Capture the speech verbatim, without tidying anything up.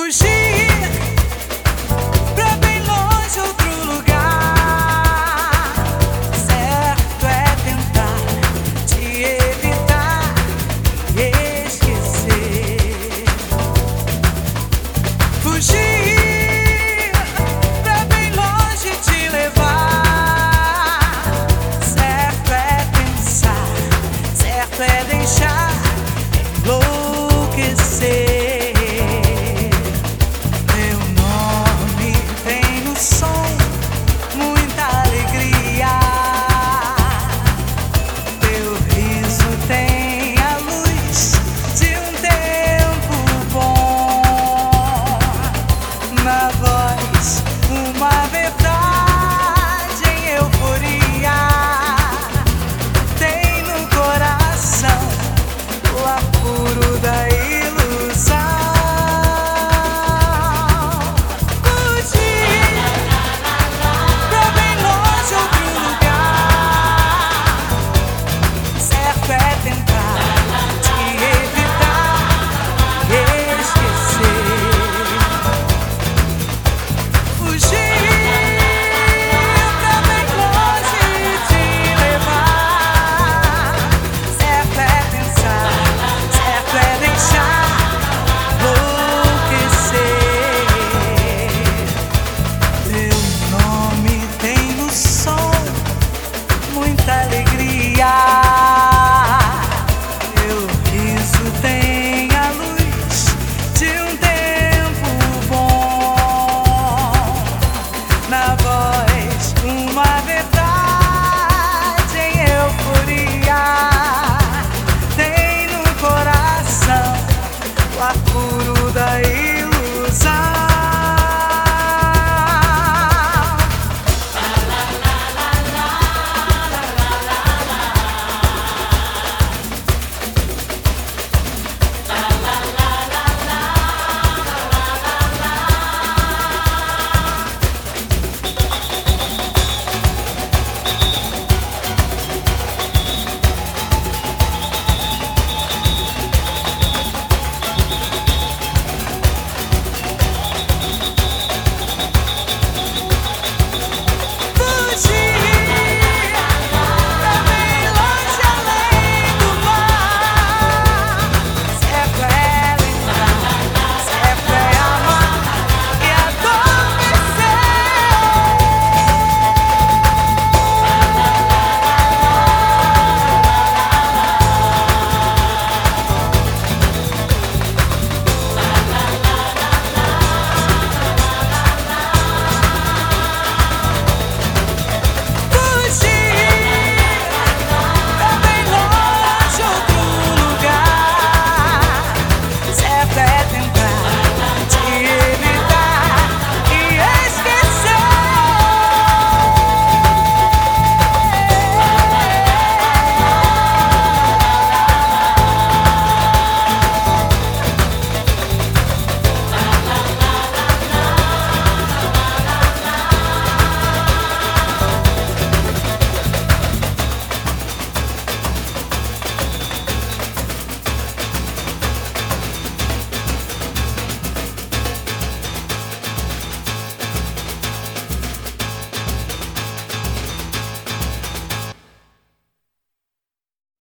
Fugir pra bem longe outro lugar. Certo é tentar te evitar e esquecer. Fugir pra bem longe te levar. Certo é pensar, certo é deixar enlouquecer. Uma verdade em euforia, tem no coração o apuro da ilusão. Fugir pra bem longe outro lugar. Certo é tentar te evitar e esquecer. Fugir alegria, meu riso tem a luz de um tempo bom. Na voz, uma verdade em euforia, tem no coração o apuro